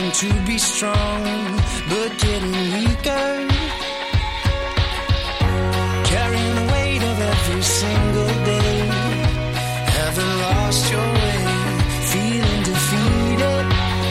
trying to be strong, but getting weaker. Carrying the weight of every single day. Haven't lost your way, feeling defeated.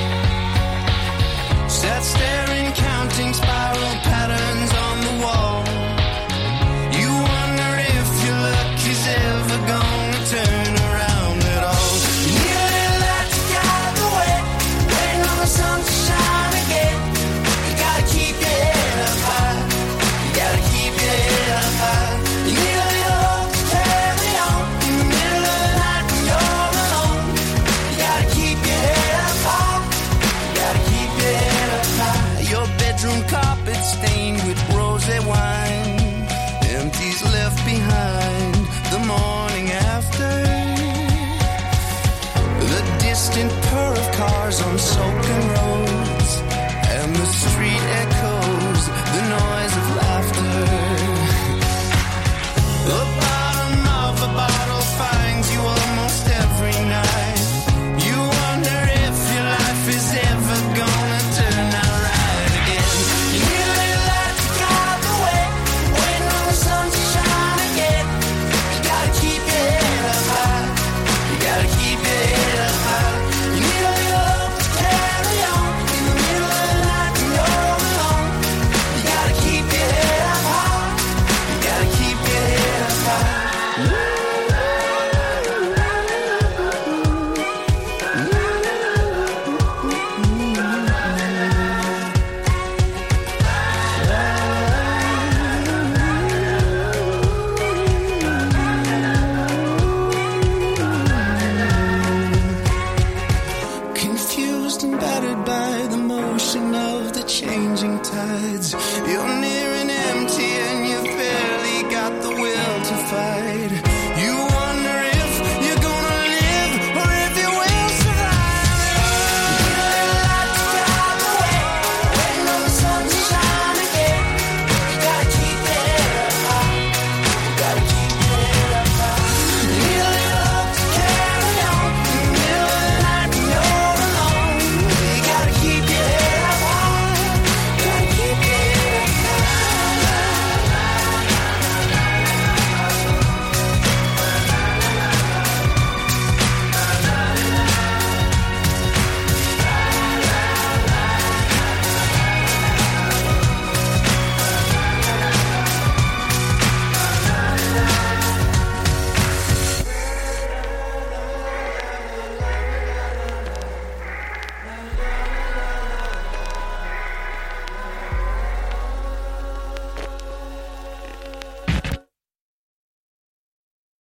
Sat staring, counting spiral patterns on the wall. You wonder if your luck is ever gonna turn around at all. You need a little light to guide the way, waiting on the sun to shine again. You gotta keep your head up high. You gotta keep your head up high. You need a little hope to carry on in the middle of the night when you're alone. You gotta keep your head up high. You gotta keep your head up high. Your bedroom carpet stained with rosé wine, empties left behind the morning after. The distant purr of cars on soaking roads, and the street echoes the noise of laughter. The bottom of a bottle finds you almost every night. You wonder if your life is ever gonna turn out right again. You need a little light to guide the way, waiting on the sun to shine again. You gotta keep your head up high. You gotta keep your head up high. You need a little hope to carry on in the middle of the night when you're alone. You gotta keep your head up high. You gotta keep your head up high. Confused and battered by the motion of the changing tides. You're near and empty and you've barely got the will to fight.